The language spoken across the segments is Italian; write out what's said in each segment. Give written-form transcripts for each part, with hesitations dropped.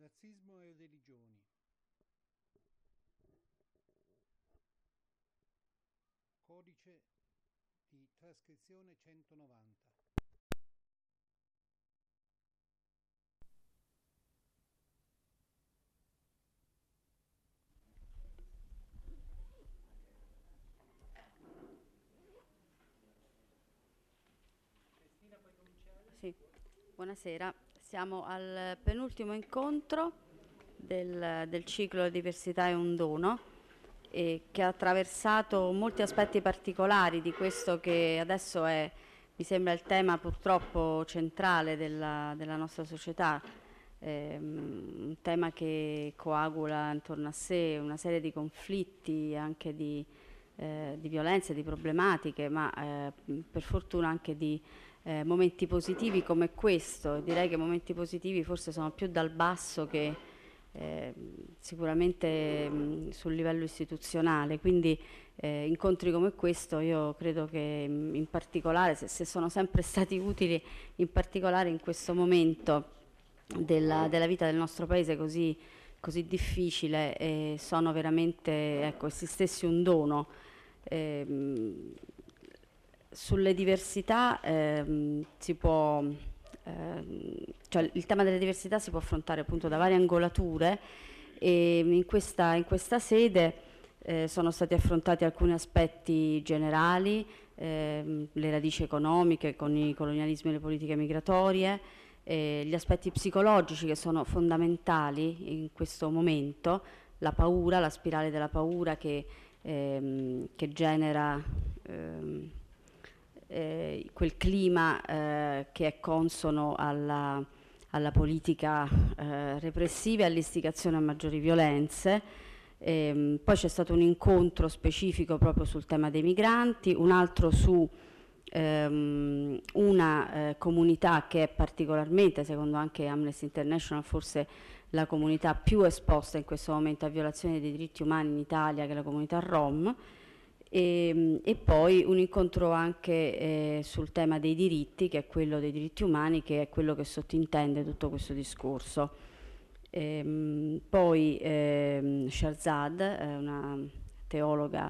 Razzismo e religioni. Codice di trascrizione 190. Cristina, puoi cominciare? Sì, buonasera. Siamo al penultimo incontro del ciclo Diversità è un dono, che ha attraversato molti aspetti particolari di questo che adesso è, mi sembra, il tema purtroppo centrale della nostra società. Un tema che coagula intorno a sé una serie di conflitti, anche di violenze, di problematiche, ma per fortuna anche di momenti positivi come questo. Direi che momenti positivi forse sono più dal basso che sicuramente sul livello istituzionale, quindi incontri come questo io credo che in particolare, se sono sempre stati utili, in particolare in questo momento della vita del nostro paese così difficile, sono veramente, ecco, essi stessi un dono. Ehm, Sulle diversità cioè il tema delle diversità si può affrontare appunto da varie angolature, e in questa sede sono stati affrontati alcuni aspetti generali, le radici economiche con i colonialismi e le politiche migratorie, gli aspetti psicologici che sono fondamentali in questo momento, la paura, la spirale della paura che genera quel clima che è consono alla politica repressiva e all'istigazione a maggiori violenze. Poi c'è stato un incontro specifico proprio sul tema dei migranti, un altro su una comunità che è particolarmente, secondo anche Amnesty International, forse la comunità più esposta in questo momento a violazioni dei diritti umani in Italia, che è la comunità Rom. E poi un incontro anche sul tema dei diritti, che è quello dei diritti umani, che è quello che sottintende tutto questo discorso. Poi Shahrzad, una teologa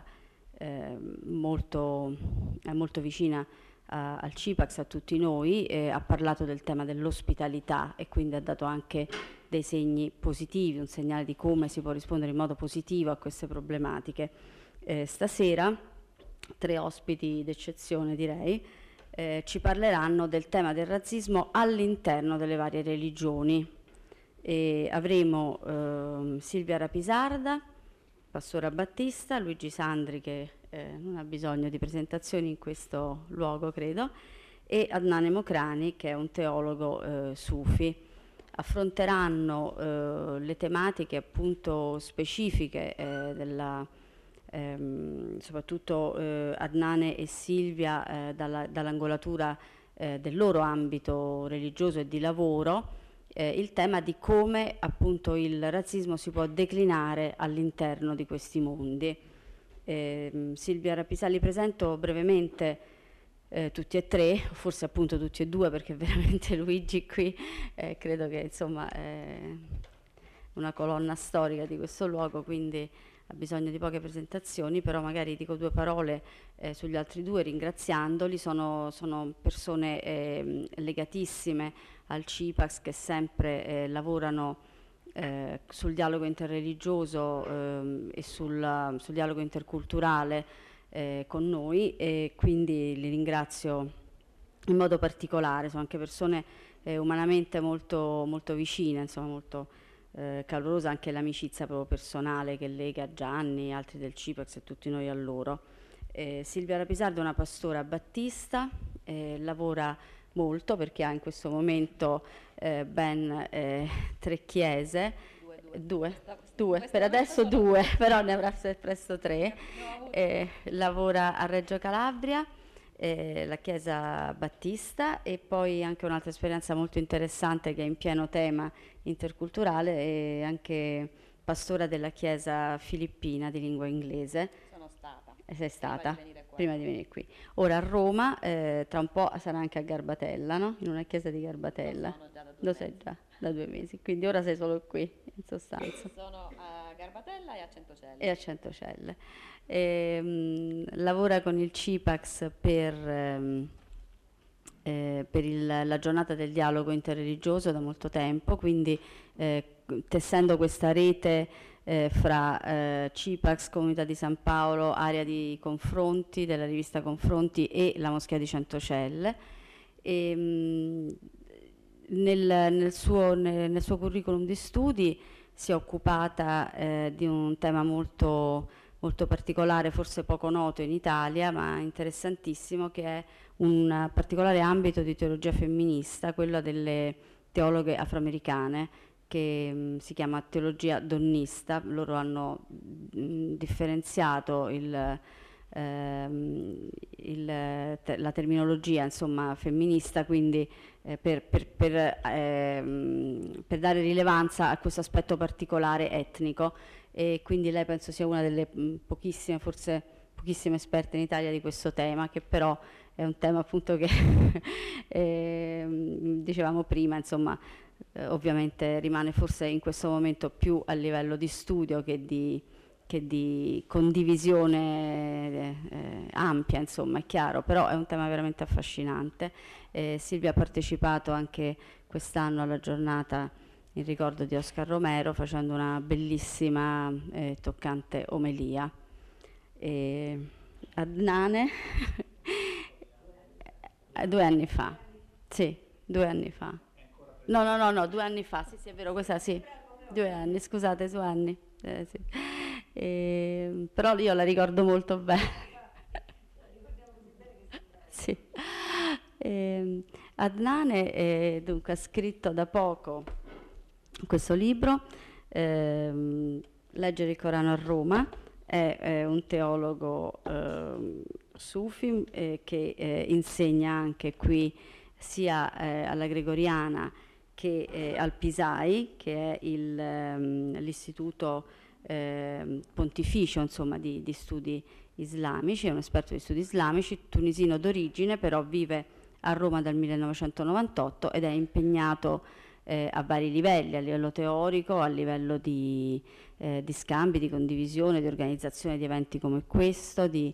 molto vicina al CIPAX, a tutti noi, ha parlato del tema dell'ospitalità e quindi ha dato anche dei segni positivi, un segnale di come si può rispondere in modo positivo a queste problematiche. Stasera 3 ospiti d'eccezione, direi, ci parleranno del tema del razzismo all'interno delle varie religioni. Avremo Silvia Rapisarda, Pastora Battista, Luigi Sandri, che non ha bisogno di presentazioni in questo luogo, credo, e Adnan Mokrani, che è un teologo sufi. Affronteranno le tematiche appunto specifiche soprattutto Adnane e Silvia dall'angolatura del loro ambito religioso e di lavoro, il tema di come appunto il razzismo si può declinare all'interno di questi mondi. Silvia Rapisarda, li presento brevemente tutti e tre, forse appunto tutti e due, perché veramente Luigi qui credo che insomma è una colonna storica di questo luogo, quindi ha bisogno di poche presentazioni, però magari dico 2 parole sugli altri due ringraziandoli. Sono persone legatissime al CIPAX, che sempre lavorano sul dialogo interreligioso e sul dialogo interculturale con noi, e quindi li ringrazio in modo particolare. Sono anche persone umanamente molto vicine, insomma molto calorosa anche l'amicizia proprio personale che lega Gianni, altri del CIPEX e tutti noi a loro. Silvia Rapisarda è una pastora battista, lavora molto perché ha in questo momento ben 3 chiese, due, per adesso 2, però ne avrà presto 3. Lavora a Reggio Calabria, la Chiesa Battista, e poi anche un'altra esperienza molto interessante che è in pieno tema interculturale, e anche pastora della Chiesa filippina di lingua inglese. Sono stata. E sei stata? Prima di venire qua. prima di venire qui. Ora a Roma, tra un po' sarà anche a Garbatella, no? In una chiesa di Garbatella. Sono già da 2 Lo mesi. sei già da 2 mesi, quindi ora sei solo qui, in sostanza. Sono a Garbatella e a Centocelle. E a Centocelle. Lavora con il CIPAX per la giornata del dialogo interreligioso da molto tempo, quindi tessendo questa rete fra CIPAX, Comunità di San Paolo, area di confronti della rivista Confronti e la Moschea di Centocelle. Nel suo curriculum di studi si è occupata di un tema molto, molto particolare, forse poco noto in Italia, ma interessantissimo, che è un particolare ambito di teologia femminista, quello delle teologhe afroamericane, che si chiama teologia donnista. Loro hanno differenziato la terminologia, insomma, femminista, quindi per dare rilevanza a questo aspetto particolare etnico, e quindi lei penso sia una delle pochissime, forse pochissime esperte in Italia di questo tema, che però è un tema appunto che dicevamo prima, insomma, ovviamente rimane forse in questo momento più a livello di studio che di condivisione ampia, insomma, è chiaro, però è un tema veramente affascinante. Silvia ha partecipato anche quest'anno alla giornata in ricordo di Oscar Romero, facendo una bellissima e toccante omelia. Adnane 2 anni fa, sì, 2 anni fa. No, 2 anni fa, sì, è vero, questa sì, 2 anni, scusate, 2 anni. Sì. Però io la ricordo molto bene. Sì. Adnane dunque ha scritto da poco questo libro, Leggere il Corano a Roma. È un teologo sufi che insegna anche qui sia alla Gregoriana che al Pisai, che è l'istituto pontificio, insomma, di studi islamici. È un esperto di studi islamici, tunisino d'origine, però vive a Roma dal 1998 ed è impegnato a vari livelli, a livello teorico, a livello di scambi, di condivisione, di organizzazione di eventi come questo, di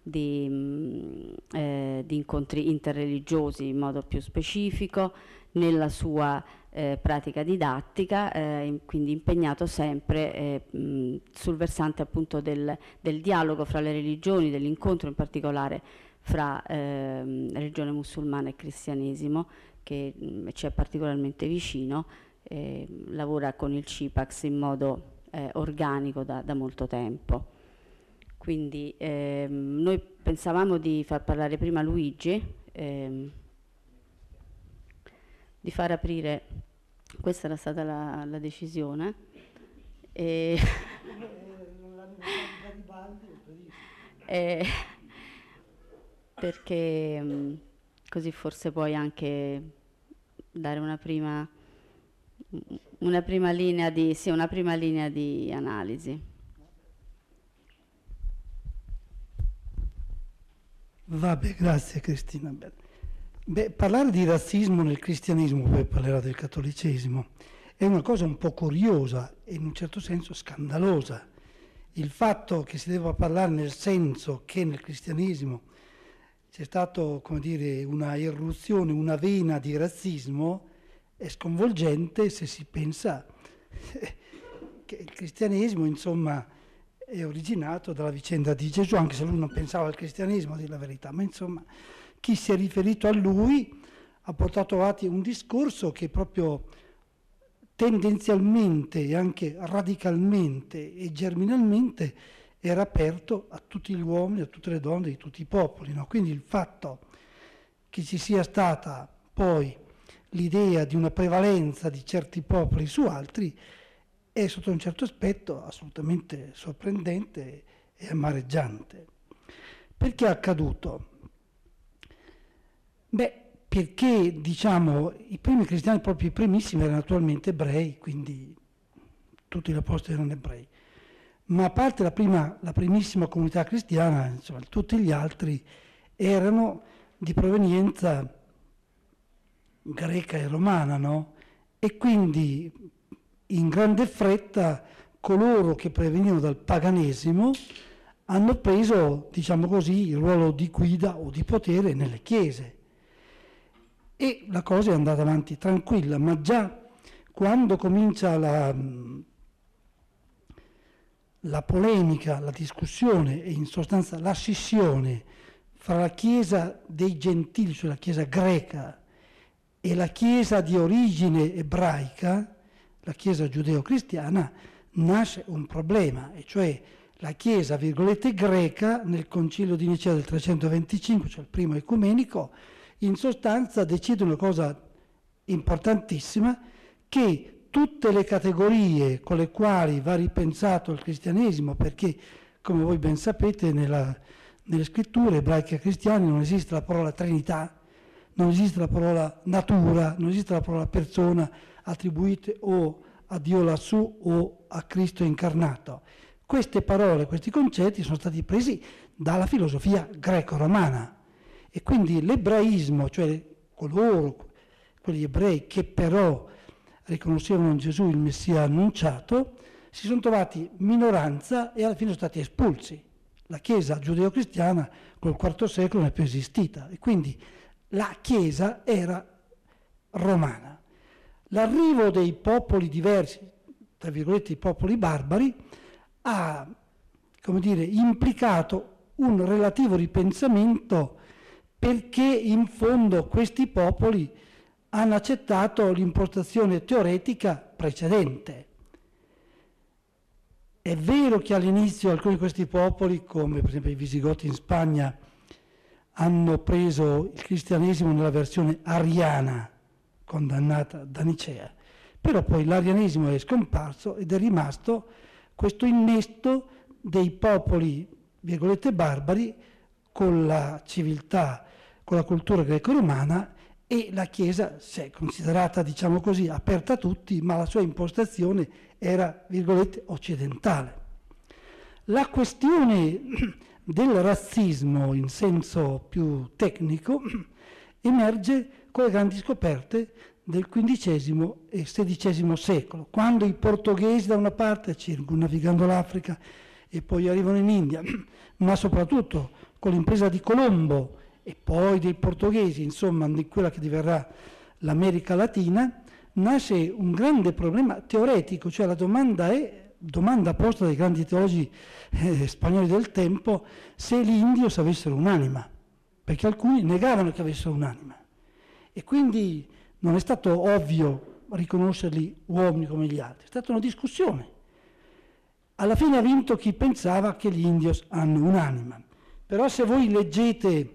incontri interreligiosi in modo più specifico, nella sua pratica didattica, quindi impegnato sempre sul versante appunto del dialogo fra le religioni, dell'incontro in particolare fra religione musulmana e cristianesimo, che ci è particolarmente vicino. Lavora con il CIPAX in modo organico da molto tempo. Quindi noi pensavamo di far parlare prima Luigi, di far aprire, questa era stata la decisione, perché così forse puoi anche dare una prima linea di analisi. Vabbè, grazie Cristina. Parlare di razzismo nel cristianesimo, poi parlerà del cattolicesimo, è una cosa un po' curiosa e in un certo senso scandalosa. Il fatto che si debba parlare nel senso che nel cristianesimo c'è stato, come dire, una irruzione, una vena di razzismo, è sconvolgente se si pensa che il cristianesimo, insomma, è originato dalla vicenda di Gesù, anche se lui non pensava al cristianesimo, a dire la verità, ma insomma chi si è riferito a lui ha portato avanti un discorso che proprio tendenzialmente e anche radicalmente e germinalmente era aperto a tutti gli uomini, a tutte le donne di tutti i popoli, no? Quindi il fatto che ci sia stata poi l'idea di una prevalenza di certi popoli su altri è sotto un certo aspetto assolutamente sorprendente e amareggiante. Perché è accaduto? Perché, diciamo, i primi cristiani, proprio i primissimi, erano naturalmente ebrei, quindi tutti gli apostoli erano ebrei. ma a parte la primissima comunità cristiana, insomma, tutti gli altri erano di provenienza greca e romana, no? E quindi in grande fretta coloro che provenivano dal paganesimo hanno preso, diciamo così, il ruolo di guida o di potere nelle chiese. E la cosa è andata avanti tranquilla, ma già quando comincia la polemica, la discussione e in sostanza la scissione fra la Chiesa dei Gentili, cioè la Chiesa greca, e la Chiesa di origine ebraica, la Chiesa giudeo-cristiana, nasce un problema, e cioè la Chiesa, virgolette, greca, nel Concilio di Nicea del 325, cioè il primo ecumenico, in sostanza decide una cosa importantissima, che tutte le categorie con le quali va ripensato il cristianesimo, perché come voi ben sapete nelle scritture ebraiche e cristiane non esiste la parola Trinità, non esiste la parola natura, non esiste la parola persona attribuite o a Dio lassù o a Cristo incarnato. Queste parole, questi concetti sono stati presi dalla filosofia greco-romana, e quindi l'ebraismo, cioè quegli ebrei che però riconoscevano in Gesù il Messia annunciato, si sono trovati minoranza e alla fine sono stati espulsi. La Chiesa giudeo-cristiana col IV secolo non è più esistita, e quindi la Chiesa era romana. L'arrivo dei popoli diversi, tra virgolette i popoli barbari, ha, come dire, implicato un relativo ripensamento, perché in fondo questi popoli hanno accettato l'impostazione teoretica precedente. È vero che all'inizio alcuni di questi popoli, come per esempio i Visigoti in Spagna, hanno preso il cristianesimo nella versione ariana, condannata da Nicea, però poi l'arianesimo è scomparso ed è rimasto questo innesto dei popoli, virgolette, barbari, con la civiltà, con la cultura greco-romana, e la Chiesa si è considerata, diciamo così, aperta a tutti, ma la sua impostazione era, virgolette, occidentale. La questione del razzismo in senso più tecnico emerge con le grandi scoperte del XV e XVI secolo, quando i portoghesi da una parte circumnavigando l'Africa e poi arrivano in India, ma soprattutto con l'impresa di Colombo e poi dei portoghesi, insomma, di quella che diverrà l'America Latina, nasce un grande problema teoretico, cioè la domanda posta dai grandi teologi spagnoli del tempo, se gli indios avessero un'anima, perché alcuni negavano che avessero un'anima, e quindi non è stato ovvio riconoscerli uomini come gli altri, è stata una discussione. Alla fine ha vinto chi pensava che gli indios hanno un'anima. Però se voi leggete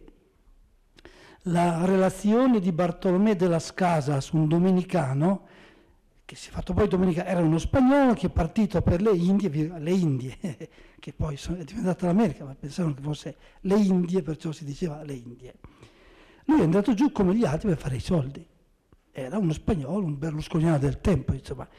la relazione di Bartolomé de las Casas, un domenicano, che si è fatto poi domenicano, era uno spagnolo che è partito per le Indie, che poi è diventata l'America, ma pensavano che fosse le Indie, perciò si diceva le Indie. Lui è andato giù come gli altri per fare i soldi. Era uno spagnolo, un berlusconiano del tempo, insomma.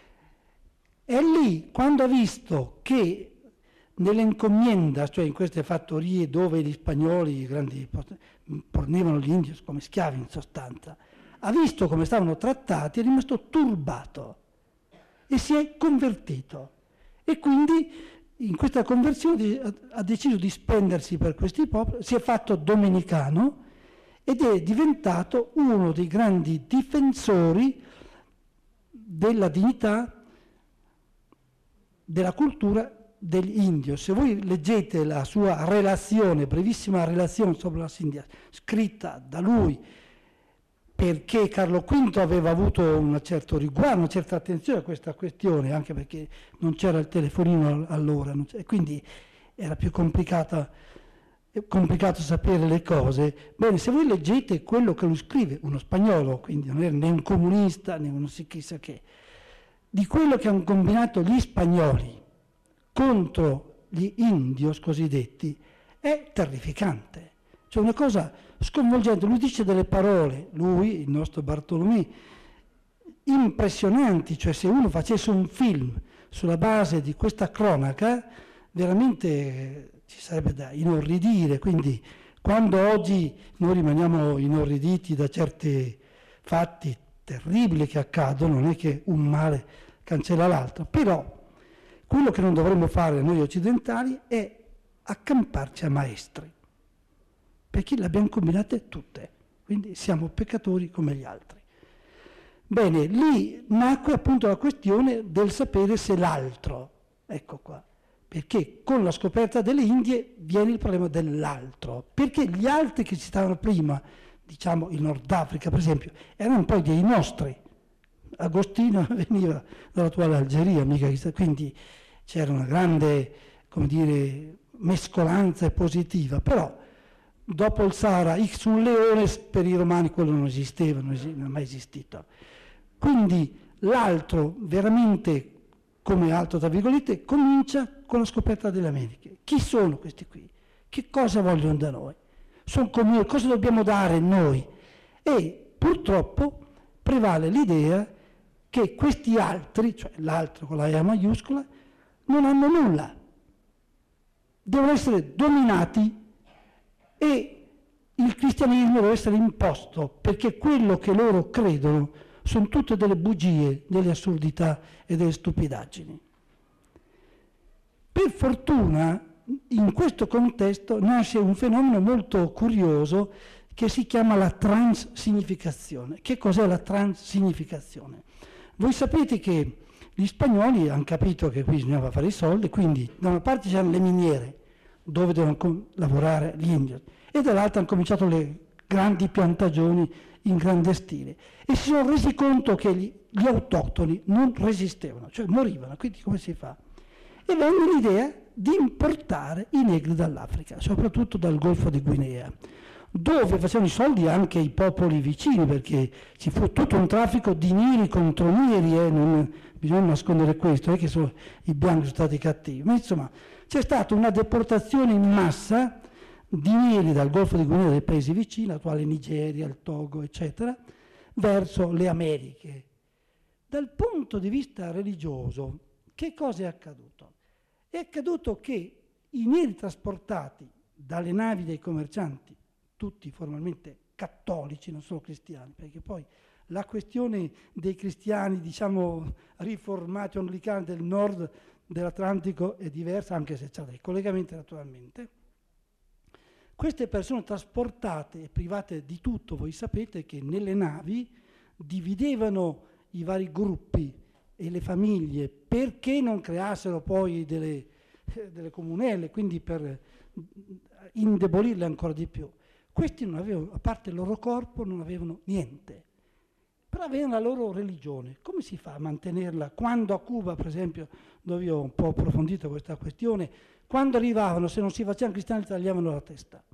E lì, quando ha visto che nell'encomienda, cioè in queste fattorie dove gli spagnoli, i grandi, fornivano gli indios come schiavi in sostanza, ha visto come stavano trattati, è rimasto turbato e si è convertito. E quindi in questa conversione ha deciso di spendersi per questi popoli, si è fatto domenicano ed è diventato uno dei grandi difensori della dignità, della cultura degli indios. Se voi leggete la sua relazione, brevissima relazione sobre las Indias, scritta da lui, perché Carlo V aveva avuto un certo riguardo, una certa attenzione a questa questione, anche perché non c'era il telefonino allora, e quindi era più complicato sapere le cose. Bene, se voi leggete quello che lui scrive, uno spagnolo, quindi non era né un comunista né uno chissà che, di quello che hanno combinato gli spagnoli contro gli indios cosiddetti, è terrificante. Cioè una cosa sconvolgente. Lui dice delle parole, lui, il nostro Bartolomé, impressionanti. Cioè se uno facesse un film sulla base di questa cronaca, veramente ci sarebbe da inorridire. Quindi quando oggi noi rimaniamo inorriditi da certi fatti terribili che accadono, non è che un male cancella l'altro, però quello che non dovremmo fare noi occidentali è accamparci a maestri, perché le abbiamo combinate tutte, quindi siamo peccatori come gli altri. Bene, lì nacque appunto la questione del sapere se l'altro, ecco qua, perché con la scoperta delle Indie viene il problema dell'altro, perché gli altri che ci stavano prima, diciamo il Nord Africa per esempio, erano poi dei nostri. Agostino veniva dall'attuale Algeria, mica, quindi c'era una grande, come dire, mescolanza positiva, però dopo il Sahara, X un leone, per i romani quello non esisteva, non è mai esistito. Quindi l'altro veramente, come altro tra virgolette, comincia con la scoperta delle Americhe. Chi sono questi qui? Che cosa vogliono da noi? Sono come noi, cosa dobbiamo dare noi? E purtroppo prevale l'idea che questi altri, cioè l'altro con la E maiuscola, non hanno nulla. Devono essere dominati e il cristianesimo deve essere imposto, perché quello che loro credono sono tutte delle bugie, delle assurdità e delle stupidaggini. Per fortuna, in questo contesto nasce un fenomeno molto curioso che si chiama la transignificazione. Che cos'è la transignificazione? Voi sapete che gli spagnoli hanno capito che qui bisognava fare i soldi, quindi da una parte c'erano le miniere, dove dovevano lavorare gli indios, e dall'altra hanno cominciato le grandi piantagioni in grande stile, e si sono resi conto che gli autoctoni non resistevano, cioè morivano, quindi come si fa? E venne l'idea di importare i negri dall'Africa, soprattutto dal Golfo di Guinea, dove facevano i soldi anche i popoli vicini, perché ci fu tutto un traffico di neri contro neri, non bisogna nascondere questo, è che i bianchi sono stati cattivi, ma insomma c'è stata una deportazione in massa di neri dal Golfo di Guinea, dai paesi vicini, l'attuale Nigeria, il Togo, eccetera, verso le Americhe. Dal punto di vista religioso, che cosa è accaduto? È accaduto che i neri trasportati dalle navi dei commercianti, tutti formalmente cattolici, non solo cristiani, perché poi la questione dei cristiani, diciamo, riformati o anglicani del nord dell'Atlantico è diversa, anche se c'è dei collegamenti naturalmente. Queste persone trasportate e private di tutto, voi sapete che nelle navi dividevano i vari gruppi e le famiglie perché non creassero poi delle comunelle, quindi per indebolirle ancora di più. Questi non avevano, a parte il loro corpo, non avevano niente, però avevano la loro religione. Come si fa a mantenerla? Quando a Cuba, per esempio, dove io ho un po' approfondito questa questione, quando arrivavano, se non si facevano cristiani, tagliavano la testa.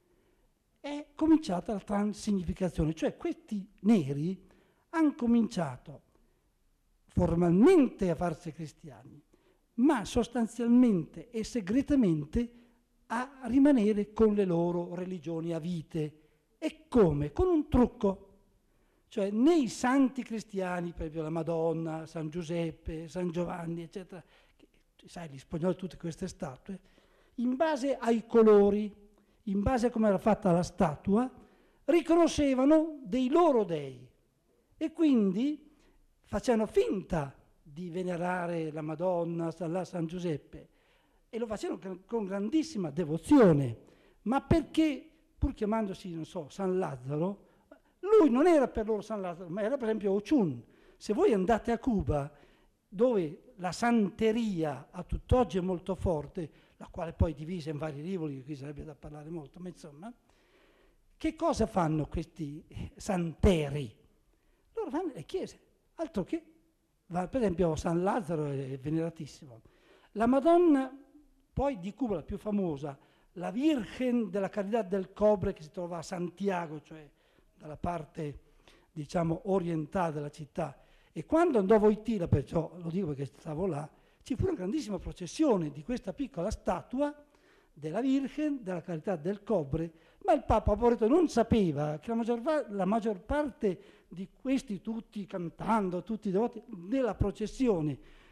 È cominciata la transignificazione, cioè questi neri hanno cominciato formalmente a farsi cristiani, ma sostanzialmente e segretamente a rimanere con le loro religioni a vite. E come? Con un trucco. Cioè nei santi cristiani, per esempio la Madonna, San Giuseppe, San Giovanni, eccetera, sai, gli spagnoli tutte queste statue, in base ai colori, in base a come era fatta la statua, riconoscevano dei loro dei e quindi facevano finta di venerare la Madonna, San Giuseppe, e lo facevano con grandissima devozione, ma perché, pur chiamandosi, non so, San Lazzaro, lui non era per loro San Lazzaro, ma era per esempio Ochun. Se voi andate a Cuba, dove la santeria a tutt'oggi è molto forte, la quale poi è divisa in vari rivoli, qui sarebbe da parlare molto, ma insomma, che cosa fanno questi santeri? Loro vanno alle chiese, altro che, per esempio San Lazzaro è veneratissimo. La Madonna, poi di Cuba la più famosa, la Virgen della Caridad del Cobre, che si trova a Santiago, cioè dalla parte, diciamo, orientale della città. E quando andò a Wojtyla, perciò lo dico perché stavo là, ci fu una grandissima processione di questa piccola statua della Virgen della Carità del Cobre, ma il Papa Boreto non sapeva che la maggior parte di questi tutti cantando, tutti devoti, della processione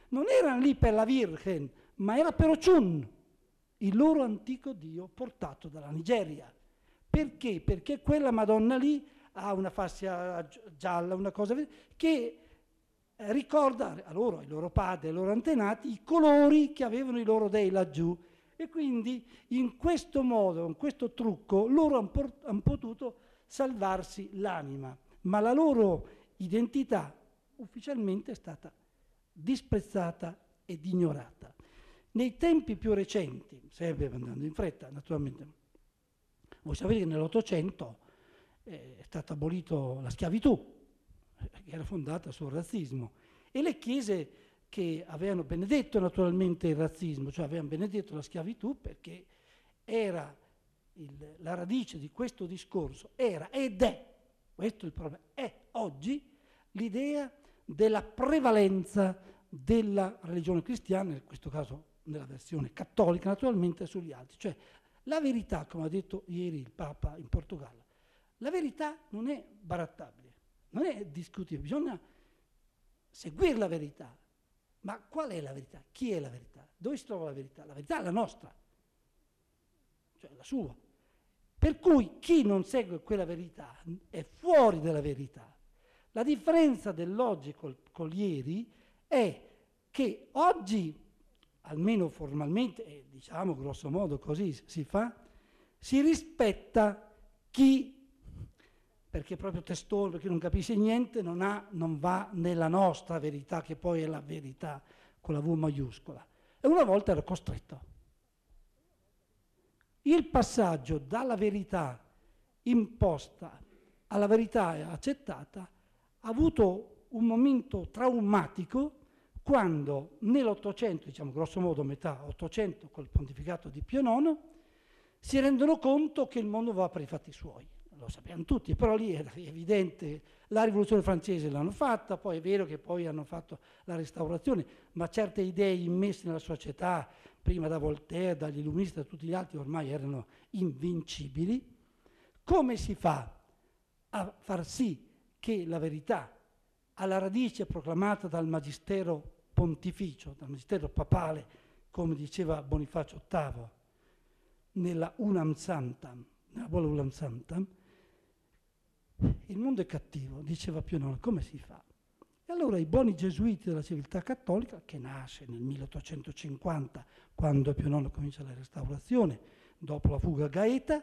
non erano lì per la Virgen, ma era per Ochun, il loro antico dio portato dalla Nigeria. Perché? Perché quella Madonna lì ha una fascia gialla, una cosa che ricorda a loro, ai loro padri, ai loro antenati, i colori che avevano i loro dei laggiù. E quindi in questo modo, in questo trucco, loro hanno potuto salvarsi l'anima, ma la loro identità ufficialmente è stata disprezzata ed ignorata. Nei tempi più recenti, sempre andando in fretta naturalmente, voi sapete che nell'Ottocento è stata abolita la schiavitù, che era fondata sul razzismo, e le chiese che avevano benedetto naturalmente il razzismo, cioè avevano benedetto la schiavitù, perché era la radice di questo discorso, era ed è, questo è il problema, è oggi l'idea della prevalenza della religione cristiana, in questo caso nella versione cattolica naturalmente, sugli altri. Cioè la verità, come ha detto ieri il Papa in Portogallo, la verità non è barattabile, non è discutibile, bisogna seguire la verità. Ma qual è la verità? Chi è la verità? Dove si trova la verità? La verità è la nostra, cioè la sua. Per cui chi non segue quella verità è fuori dalla verità. La differenza dell'oggi col ieri è che oggi, almeno formalmente, e diciamo grosso modo così si fa, si rispetta chi, perché proprio testone, perché non capisce niente, non va nella nostra verità, che poi è la verità con la V maiuscola. E una volta era costretto. Il passaggio dalla verità imposta alla verità accettata ha avuto un momento traumatico quando nell'Ottocento, diciamo grosso modo metà Ottocento, col pontificato di Pio IX, si rendono conto che il mondo va per i fatti suoi. Lo sappiamo tutti, però lì era evidente, la rivoluzione francese l'hanno fatta, poi è vero che poi hanno fatto la restaurazione, ma certe idee immesse nella società, prima da Voltaire, dagli illuministi, da tutti gli altri, ormai erano invincibili. Come si fa a far sì che la verità, alla radice proclamata dal magistero pontificio, dal magistero papale, come diceva Bonifacio VIII, nella Unam Santam, nella buona Unam Santam, il mondo è cattivo, diceva Pio IX, come si fa? E allora i buoni gesuiti della civiltà cattolica, che nasce nel 1850, quando Pio IX comincia la restaurazione, dopo la fuga a Gaeta,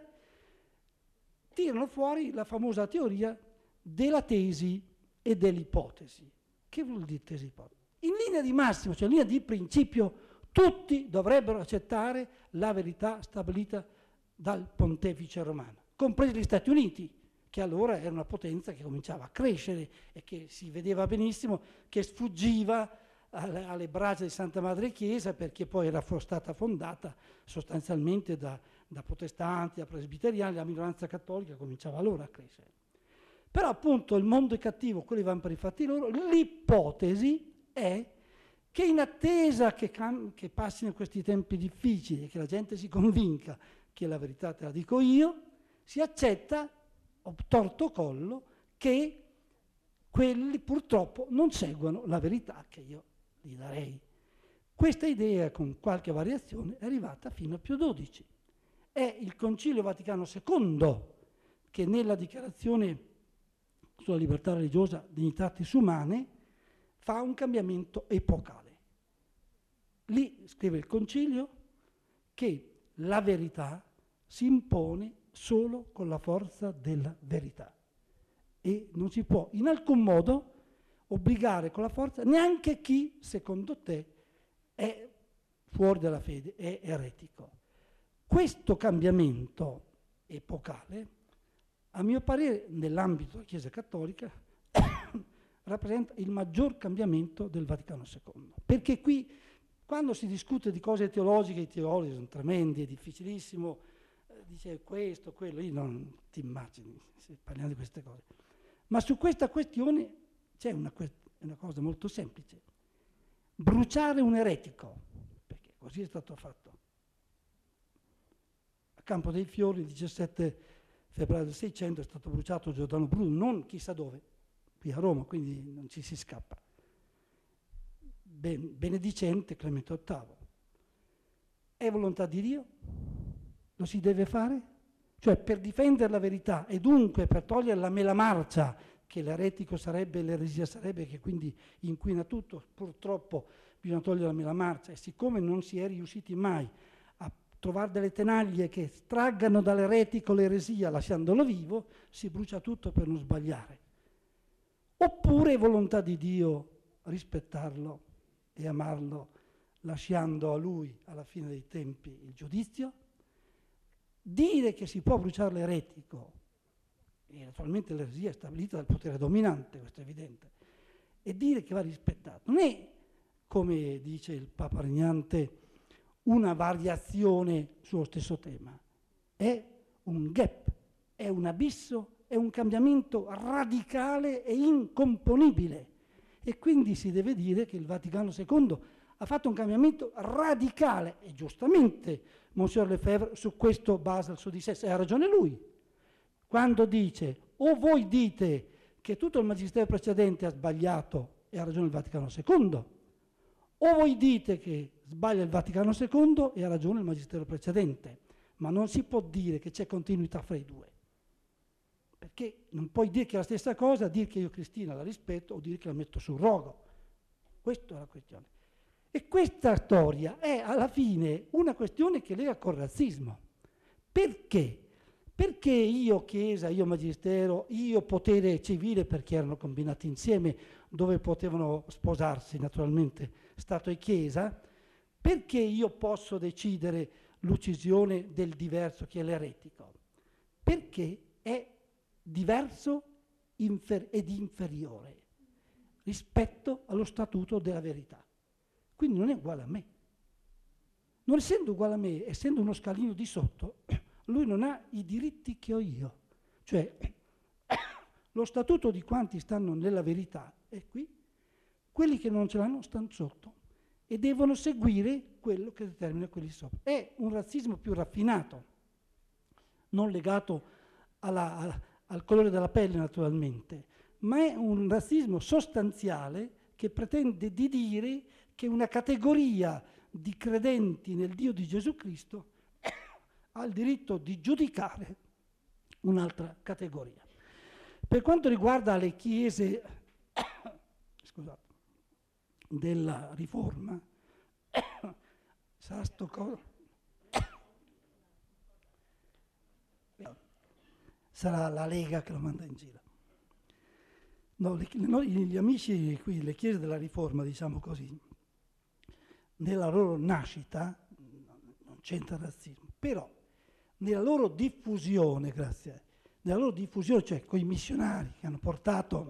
tirano fuori la famosa teoria della tesi e dell'ipotesi. Che vuol dire tesi e ipotesi? In linea di massimo, cioè in linea di principio, tutti dovrebbero accettare la verità stabilita dal pontefice romano, compresi gli Stati Uniti, che allora era una potenza che cominciava a crescere e che si vedeva benissimo che sfuggiva alle braccia di Santa Madre Chiesa, perché poi era stata fondata sostanzialmente da protestanti, da presbiteriani, la minoranza cattolica cominciava allora a crescere. Però appunto il mondo è cattivo, quelli vanno per i fatti loro, l'ipotesi è che in attesa che passino questi tempi difficili e che la gente si convinca che la verità te la dico io, si accetta torto collo che quelli purtroppo non seguono la verità che io gli darei. Questa idea, con qualche variazione, è arrivata fino a Pio XII. È il Concilio Vaticano II che nella dichiarazione sulla libertà religiosa, dignitatis umane, fa un cambiamento epocale. Lì scrive il Concilio che la verità si impone solo con la forza della verità e non si può in alcun modo obbligare con la forza neanche chi, secondo te, è fuori dalla fede, è eretico. Questo cambiamento epocale, a mio parere, nell'ambito della Chiesa Cattolica, rappresenta il maggior cambiamento del Vaticano II. Perché qui, quando si discute di cose teologiche, i teologi sono tremendi, è difficilissimo, dice questo, quello, io non ti immagini se parliamo di queste cose. Ma su questa questione c'è una cosa molto semplice. Bruciare un eretico, perché così è stato fatto. A Campo dei Fiori, il 17 febbraio del 600, è stato bruciato Giordano Bruno, non chissà dove, qui a Roma, quindi non ci si scappa. benedicente Clemente VIII. È volontà di Dio? Lo si deve fare? Cioè, per difendere la verità e dunque per togliere la mela marcia, che l'eretico sarebbe, l'eresia sarebbe, che quindi inquina tutto, purtroppo bisogna togliere la mela marcia, e siccome non si è riusciti mai a trovare delle tenaglie che straggano dall'eretico l'eresia lasciandolo vivo, si brucia tutto per non sbagliare. Oppure è volontà di Dio rispettarlo e amarlo, lasciando a lui alla fine dei tempi il giudizio? Dire che si può bruciare l'eretico, e naturalmente l'eresia è stabilita dal potere dominante, questo è evidente, e dire che va rispettato, non è, come dice il Papa Regnante, una variazione sullo stesso tema, è un gap, è un abisso, è un cambiamento radicale e incomponibile. E quindi si deve dire che il Vaticano II ha fatto un cambiamento radicale, e giustamente Monsignor Lefebvre su questo basa il suo dissenso, e ha ragione lui, quando dice: o voi dite che tutto il magistero precedente ha sbagliato e ha ragione il Vaticano II, o voi dite che sbaglia il Vaticano II e ha ragione il magistero precedente, ma non si può dire che c'è continuità fra i due, perché non puoi dire che è la stessa cosa, dire che io Cristina la rispetto o dire che la metto sul rogo. Questa è la questione. E questa storia è alla fine una questione che lega col razzismo. Perché? Perché io Chiesa, io Magistero, io potere civile, perché erano combinati insieme, dove potevano sposarsi naturalmente Stato e Chiesa, perché io posso decidere l'uccisione del diverso, che è l'eretico? Perché è diverso ed inferiore rispetto allo statuto della verità. Quindi non è uguale a me. Non essendo uguale a me, essendo uno scalino di sotto, lui non ha i diritti che ho io. Cioè, lo statuto di quanti stanno nella verità è qui, quelli che non ce l'hanno stanno sotto e devono seguire quello che determina quelli sopra. È un razzismo più raffinato, non legato al colore della pelle naturalmente, ma è un razzismo sostanziale che pretende di dire che una categoria di credenti nel Dio di Gesù Cristo ha il diritto di giudicare un'altra categoria. Per quanto riguarda le chiese scusate, della Riforma, sarà sto coso? Sarà la Lega che lo manda in giro. No, gli amici qui, le chiese della Riforma, diciamo così, nella loro nascita non c'entra razzismo, però nella loro diffusione, nella loro diffusione, cioè con i missionari che hanno portato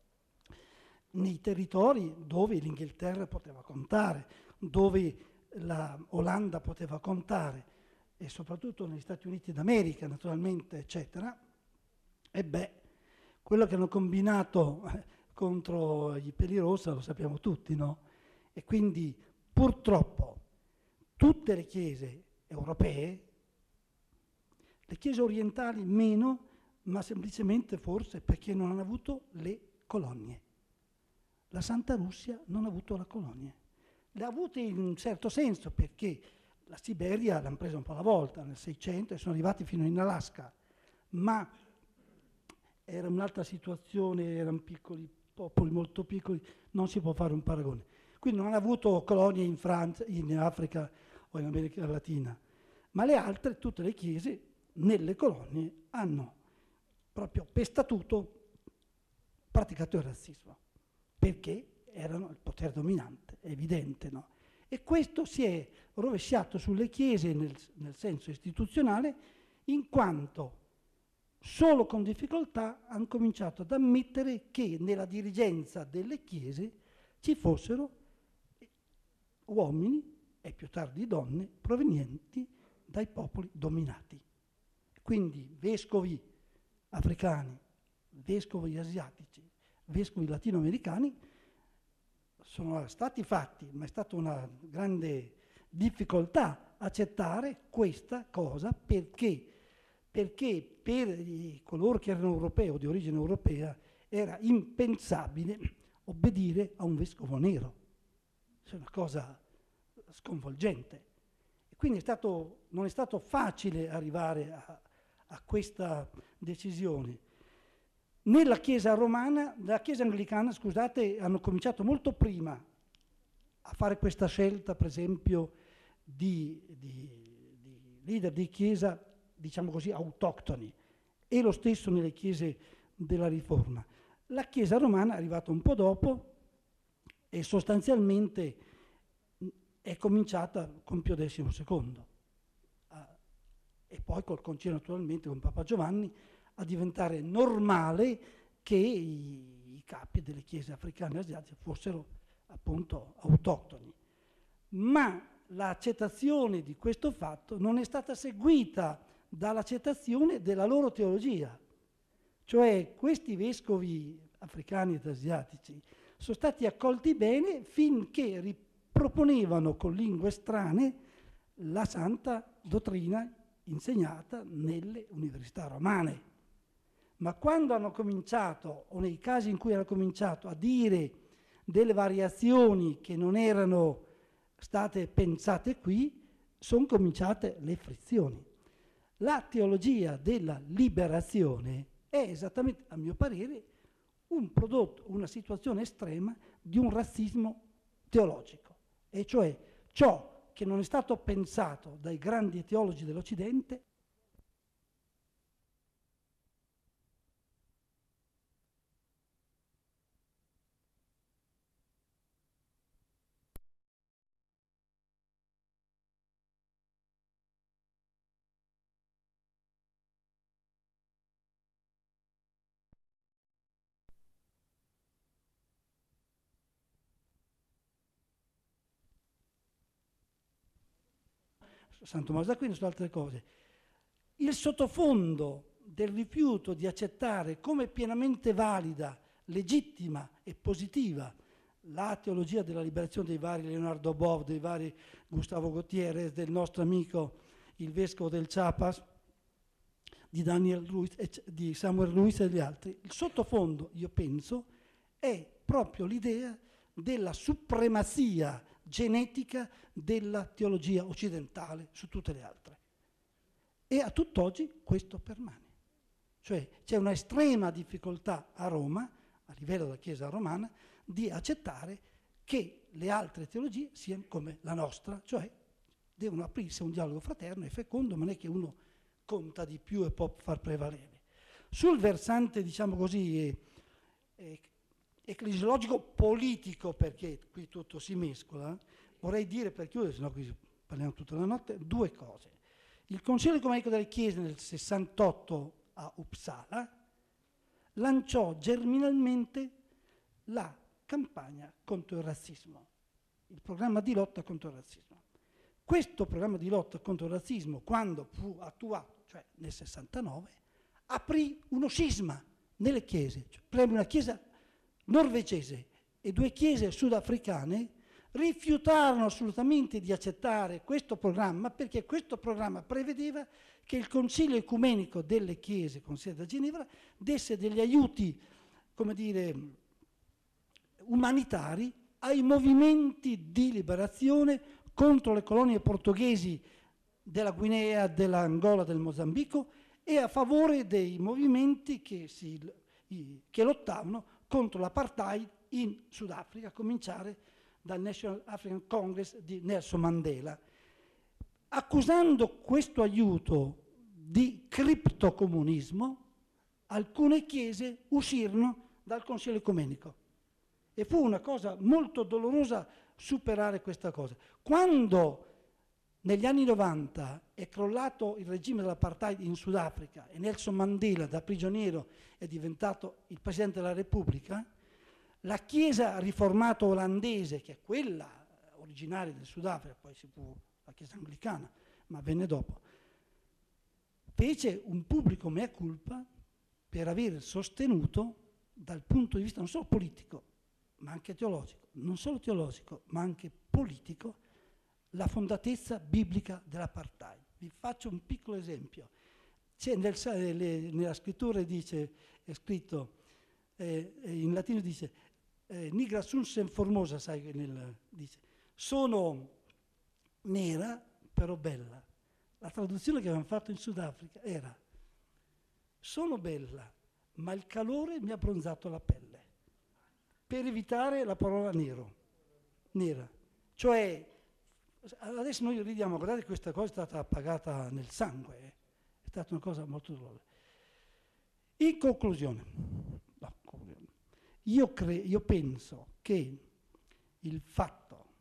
nei territori dove l'Inghilterra poteva contare, dove la Olanda poteva contare, e soprattutto negli Stati Uniti d'America, naturalmente, eccetera, e quello che hanno combinato contro i Pellirossa lo sappiamo tutti, no? E quindi purtroppo tutte le chiese europee, le chiese orientali meno, ma semplicemente forse perché non hanno avuto le colonie. La Santa Russia non ha avuto la colonia. Le ha avute in un certo senso perché la Siberia l'hanno presa un po' alla volta, nel 600, e sono arrivati fino in Alaska, ma era un'altra situazione, erano piccoli popoli, molto piccoli, non si può fare un paragone. Quindi non hanno avuto colonie in Francia, in Africa o in America Latina, ma le altre, tutte le chiese, nelle colonie hanno proprio per statuto praticato il razzismo, perché erano il potere dominante, è evidente, no? E questo si è rovesciato sulle chiese nel senso istituzionale, in quanto solo con difficoltà hanno cominciato ad ammettere che nella dirigenza delle chiese ci fossero uomini e più tardi donne provenienti dai popoli dominati. Quindi vescovi africani, vescovi asiatici, vescovi latinoamericani sono stati fatti, ma è stata una grande difficoltà accettare questa cosa perché per coloro che erano europei o di origine europea era impensabile obbedire a un vescovo nero. È una cosa sconvolgente. E quindi non è stato facile arrivare a questa decisione. Nella Chiesa romana, la Chiesa anglicana, scusate, hanno cominciato molto prima a fare questa scelta, per esempio, di leader di Chiesa, diciamo così, autoctoni, e lo stesso nelle chiese della Riforma. La Chiesa romana è arrivata un po' dopo e sostanzialmente è cominciata con Pio XII e poi col concilio, naturalmente, con Papa Giovanni, a diventare normale che i capi delle chiese africane e asiatiche fossero appunto autoctoni. Ma l'accettazione di questo fatto non è stata seguita dall'accettazione della loro teologia. Cioè questi vescovi africani ed asiatici sono stati accolti bene finché riproponevano con lingue strane la santa dottrina insegnata nelle università romane. Ma quando hanno cominciato, o nei casi in cui hanno cominciato a dire delle variazioni che non erano state pensate qui, sono cominciate le frizioni. La teologia della liberazione è esattamente, a mio parere, un prodotto, una situazione estrema di un razzismo teologico, e cioè ciò che non è stato pensato dai grandi teologi dell'Occidente. San Tommaso d'Aquino su altre cose. Il sottofondo del rifiuto di accettare come pienamente valida, legittima e positiva la teologia della liberazione dei vari Leonardo Boff, dei vari Gustavo Gutierrez, del nostro amico il vescovo del Chiapas, di Daniel Ruiz, di Samuel Ruiz e gli altri. Il sottofondo, io penso, è proprio l'idea della supremazia genetica della teologia occidentale su tutte le altre. E a tutt'oggi questo permane. Cioè c'è una estrema difficoltà a Roma, a livello della Chiesa romana, di accettare che le altre teologie siano come la nostra, cioè devono aprirsi a un dialogo fraterno e fecondo, ma non è che uno conta di più e può far prevalere. Sul versante, diciamo così, ecclesiologico politico, perché qui tutto si mescola, vorrei dire, per chiudere, sennò qui parliamo tutta la notte, due cose. Il Consiglio Ecumenico delle Chiese nel 68 a Uppsala lanciò germinalmente la campagna contro il razzismo, il programma di lotta contro il razzismo. Questo programma di lotta contro il razzismo, quando fu attuato, cioè nel 69, aprì uno scisma nelle chiese. Cioè, per esempio una chiesa norvegese e due chiese sudafricane rifiutarono assolutamente di accettare questo programma, perché questo programma prevedeva che il Concilio Ecumenico delle Chiese, con sede a Ginevra, desse degli aiuti, come dire, umanitari ai movimenti di liberazione contro le colonie portoghesi della Guinea, dell'Angola, del Mozambico, e a favore dei movimenti che lottavano contro l'apartheid in Sudafrica, a cominciare dal National African Congress di Nelson Mandela. Accusando questo aiuto di criptocomunismo, alcune chiese uscirono dal Consiglio Ecumenico. E fu una cosa molto dolorosa superare questa cosa. Quando negli anni 90 è crollato il regime dell'apartheid in Sudafrica e Nelson Mandela da prigioniero è diventato il Presidente della Repubblica, la Chiesa riformata olandese, che è quella originaria del Sudafrica, poi si fu la Chiesa anglicana, ma venne dopo, fece un pubblico mea culpa per aver sostenuto dal punto di vista non solo politico, ma anche teologico, non solo teologico, ma anche politico, la fondatezza biblica dell'apartheid. Vi faccio un piccolo esempio. Nella scrittura dice, è scritto, in latino dice, nigra sunt sem formosa, sai, dice, Sono nera però bella. La traduzione che avevamo fatto in Sudafrica era: sono bella, ma il calore mi ha abbronzato la pelle, per evitare la parola nera. Cioè, adesso noi ridiamo, guardate, questa cosa è stata pagata nel sangue, è stata una cosa molto dolorosa. In conclusione, io penso che il fatto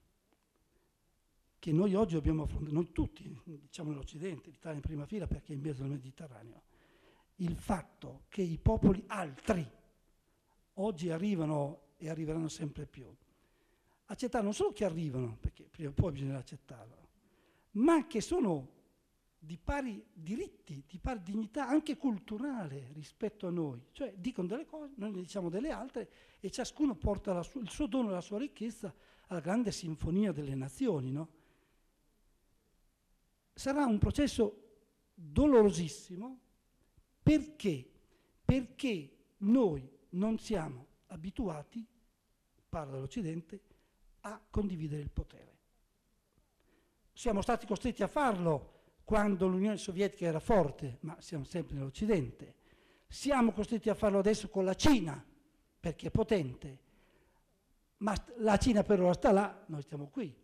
che noi oggi dobbiamo affrontare, non tutti, diciamo nell'Occidente, l'Italia in prima fila perché è in mezzo al Mediterraneo, il fatto che i popoli altri oggi arrivano e arriveranno sempre più, accettare non solo che arrivano, perché prima o poi bisogna accettarlo, ma che sono di pari diritti, di pari dignità anche culturale rispetto a noi. Cioè dicono delle cose, noi ne diciamo delle altre e ciascuno porta il suo dono e la sua ricchezza alla grande sinfonia delle nazioni, no? Sarà un processo dolorosissimo perché noi non siamo abituati, parlo dell'Occidente, a condividere il potere. Siamo stati costretti a farlo quando l'Unione Sovietica era forte, ma siamo sempre nell'Occidente. Siamo costretti a farlo adesso con la Cina, perché è potente. Ma la Cina per ora sta là, noi stiamo qui.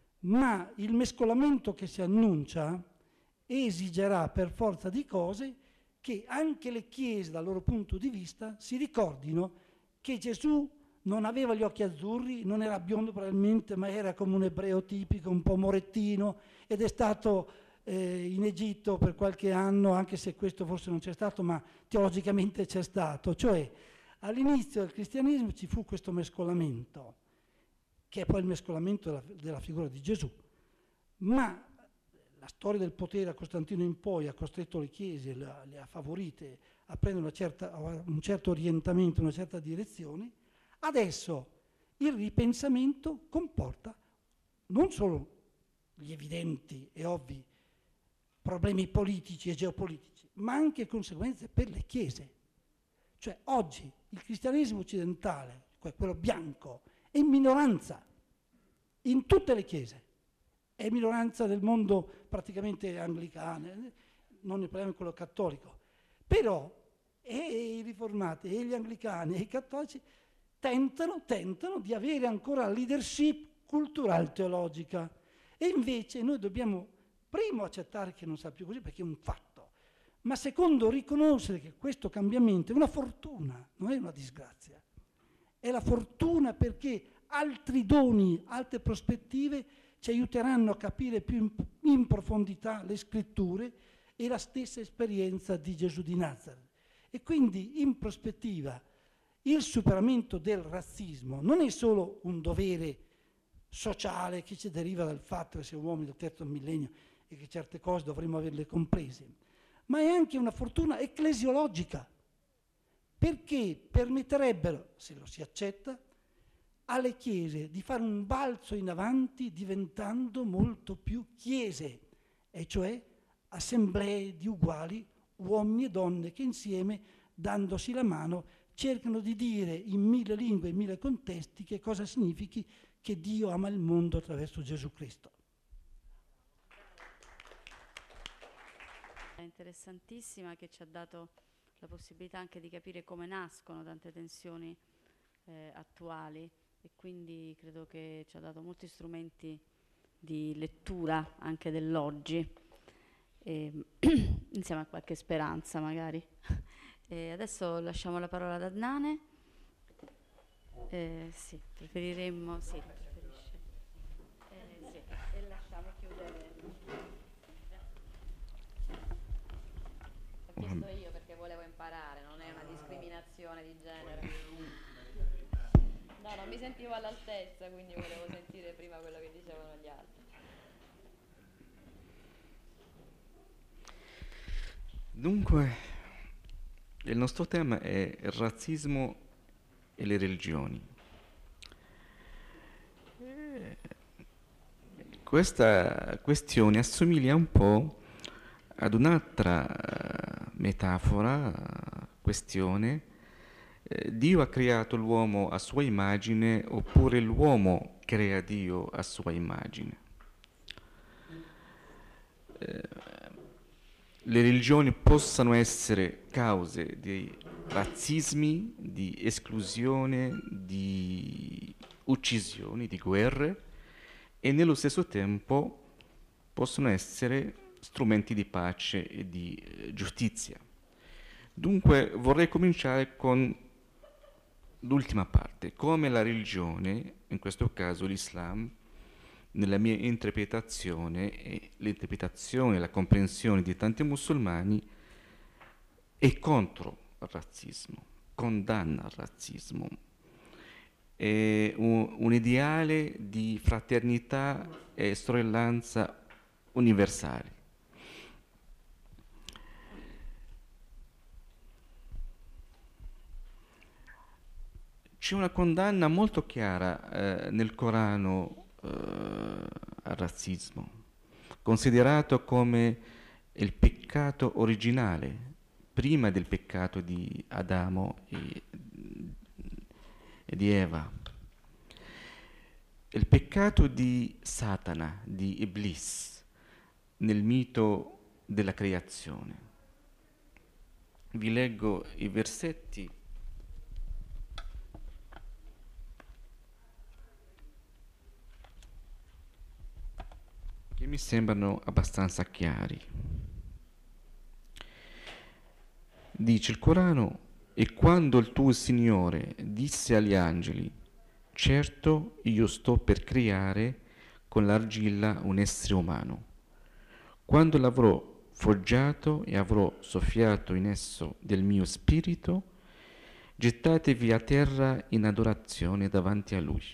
Ma il mescolamento che si annuncia esigerà per forza di cose che anche le chiese, dal loro punto di vista, si ricordino che Gesù non aveva gli occhi azzurri, non era biondo probabilmente, ma era come un ebreo tipico, un po' morettino, ed è stato in Egitto per qualche anno, anche se questo forse non c'è stato, ma teologicamente c'è stato. Cioè, all'inizio del cristianesimo ci fu questo mescolamento, che è poi il mescolamento della figura di Gesù. Ma la storia del potere a Costantino in poi ha costretto le chiese, le ha favorite a prendere un certo orientamento, una certa direzione. Adesso il ripensamento comporta non solo gli evidenti e ovvi problemi politici e geopolitici, ma anche conseguenze per le chiese. Cioè oggi il cristianesimo occidentale, quello bianco, è in minoranza in tutte le chiese, è minoranza del mondo praticamente anglicano, non ne parliamo di quello cattolico, però e i riformati, e gli anglicani, e i cattolici tentano di avere ancora la leadership culturale teologica, e invece noi dobbiamo primo accettare che non sia più così perché è un fatto, ma secondo riconoscere che questo cambiamento è una fortuna, non è una disgrazia. È la fortuna perché altri doni, altre prospettive ci aiuteranno a capire più in profondità le scritture e la stessa esperienza di Gesù di Nazareth. E quindi in prospettiva il superamento del razzismo non è solo un dovere sociale che ci deriva dal fatto che siamo uomini del terzo millennio e che certe cose dovremmo averle comprese, ma è anche una fortuna ecclesiologica, perché permetterebbero, se lo si accetta, alle chiese di fare un balzo in avanti diventando molto più chiese, e cioè assemblee di uguali, uomini e donne che insieme, dandosi la mano, cercano di dire in 1000 lingue e 1000 contesti che cosa significhi che Dio ama il mondo attraverso Gesù Cristo. È interessantissima, che ci ha dato la possibilità anche di capire come nascono tante tensioni attuali, e quindi credo che ci ha dato molti strumenti di lettura anche dell'oggi, insieme a qualche speranza magari. Adesso lasciamo la parola ad Adnane. Sì, preferiremmo, sì, preferisce. Sì, e lasciamo chiudere. L'ho chiesto io perché volevo imparare, non è una discriminazione di genere. No, non mi sentivo all'altezza, quindi volevo sentire prima quello che dicevano gli altri. Dunque, il nostro tema è il razzismo e le religioni. Questa questione assomiglia un po' ad un'altra metafora, questione Dio ha creato l'uomo a sua immagine oppure l'uomo crea Dio a sua immagine. Le religioni possano essere cause di razzismi, di esclusione, di uccisioni, di guerre, e nello stesso tempo possono essere strumenti di pace e di giustizia. Dunque vorrei cominciare con l'ultima parte, come la religione, in questo caso l'Islam, nella mia interpretazione e l'interpretazione e la comprensione di tanti musulmani, è contro il razzismo, condanna il razzismo. È un ideale di fraternità e sorellanza universale. C'è una condanna molto chiara nel Corano al razzismo, considerato come il peccato originale, prima del peccato di Adamo e di Eva. Il peccato di Satana, di Iblis, nel mito della creazione. Vi leggo i versetti che mi sembrano abbastanza chiari. Dice il Corano: e quando il tuo Signore disse agli angeli: certo io sto per creare con l'argilla un essere umano, quando l'avrò forgiato e avrò soffiato in esso del mio spirito, gettatevi a terra in adorazione davanti a lui.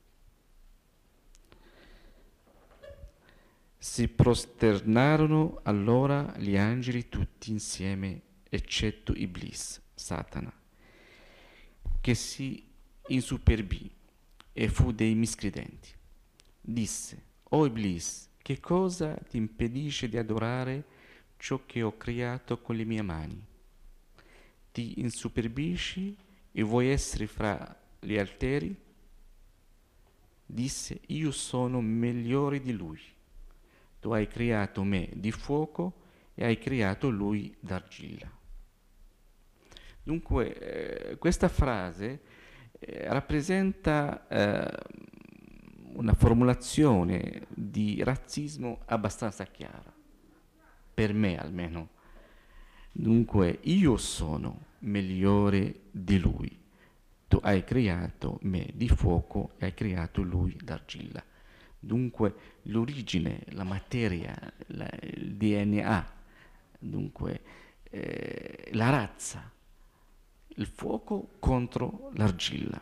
Si prosternarono allora gli angeli tutti insieme, eccetto Iblis, Satana, che si insuperbì e fu dei miscredenti. Disse: o Iblis, che cosa ti impedisce di adorare ciò che ho creato con le mie mani? Ti insuperbisci e vuoi essere fra gli alteri? Disse: io sono migliore di lui. Tu hai creato me di fuoco e hai creato lui d'argilla. Dunque questa frase rappresenta una formulazione di razzismo abbastanza chiara, per me almeno. Dunque io sono migliore di lui. Tu hai creato me di fuoco e hai creato lui d'argilla. Dunque l'origine, la materia, il DNA, dunque la razza, il fuoco contro l'argilla.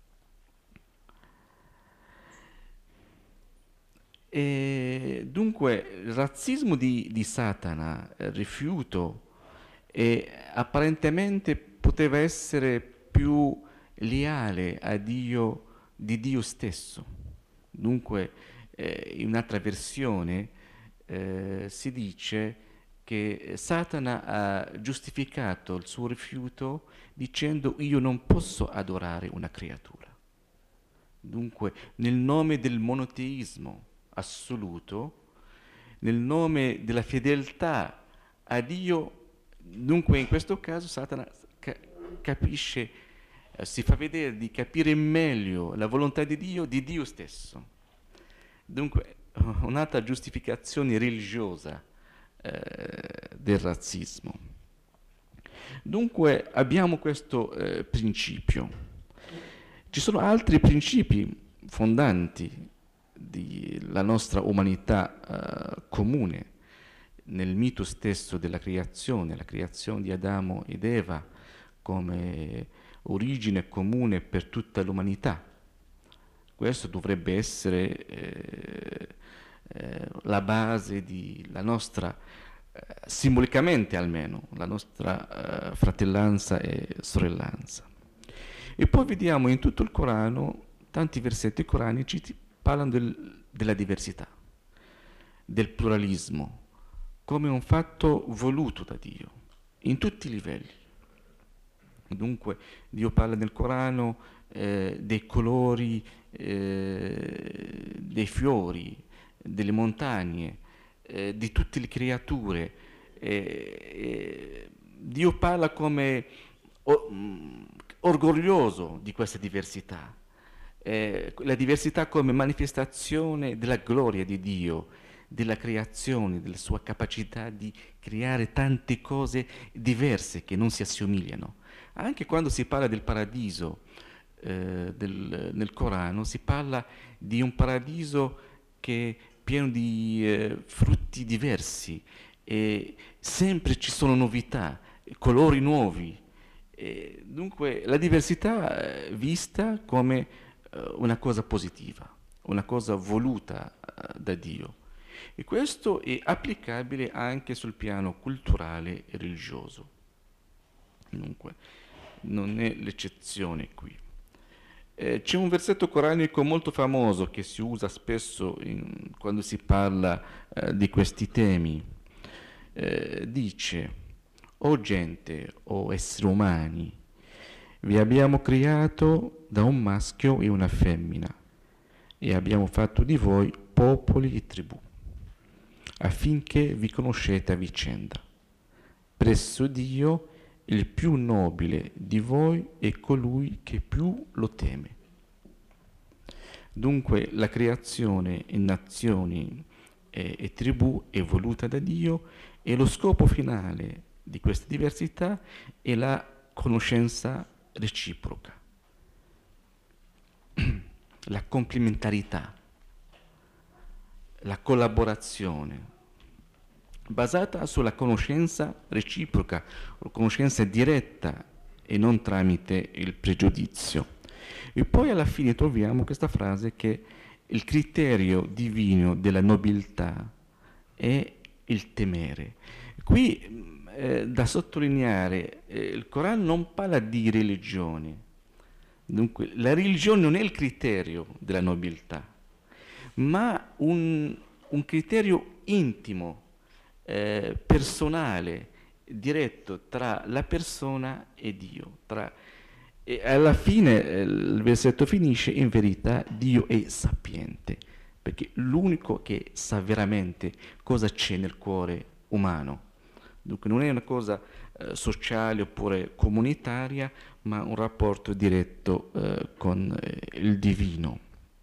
E dunque il razzismo di Satana, il rifiuto, apparentemente poteva essere più leale a Dio di Dio stesso. Dunque in un'altra versione si dice che Satana ha giustificato il suo rifiuto dicendo: io non posso adorare una creatura. Dunque nel nome del monoteismo assoluto, nel nome della fedeltà a Dio, dunque in questo caso Satana capisce, si fa vedere di capire meglio la volontà di Dio stesso. Dunque un'altra giustificazione religiosa del razzismo. Dunque abbiamo questo principio. Ci sono altri principi fondanti della nostra umanità comune nel mito stesso della creazione, la creazione di Adamo ed Eva come origine comune per tutta l'umanità. Questo dovrebbe essere la base di la nostra, simbolicamente almeno, la nostra fratellanza e sorellanza. E poi vediamo in tutto il Corano, tanti versetti coranici parlano della diversità, del pluralismo, come un fatto voluto da Dio, in tutti i livelli. Dunque Dio parla nel Corano dei colori, dei fiori, delle montagne, di tutte le creature. Dio parla come orgoglioso di questa diversità, la diversità come manifestazione della gloria di Dio, della creazione, della sua capacità di creare tante cose diverse che non si assomigliano. Anche quando si parla del paradiso nel Corano, si parla di un paradiso che è pieno di frutti diversi, e sempre ci sono novità, colori nuovi. Dunque la diversità è vista come una cosa positiva, una cosa voluta da Dio. E questo è applicabile anche sul piano culturale e religioso. Dunque, non è l'eccezione qui. C'è un versetto coranico molto famoso che si usa spesso quando si parla di questi temi. Dice: o gente, o esseri umani, vi abbiamo creato da un maschio e una femmina e abbiamo fatto di voi popoli e tribù, affinché vi conoscete a vicenda. Presso Dio il più nobile di voi è colui che più lo teme. Dunque la creazione in nazioni e tribù è voluta da Dio, e lo scopo finale di questa diversità è la conoscenza reciproca, la complementarità, la collaborazione, basata sulla conoscenza reciproca, o conoscenza diretta e non tramite il pregiudizio. E poi alla fine troviamo questa frase che il criterio divino della nobiltà è il temere. Qui da sottolineare, il Corano non parla di religione. Dunque la religione non è il criterio della nobiltà, ma un criterio intimo, personale, diretto tra la persona e Dio. E alla fine il versetto finisce: in verità Dio è sapiente, perché l'unico che sa veramente cosa c'è nel cuore umano. Dunque non è una cosa sociale oppure comunitaria, ma un rapporto diretto con il divino.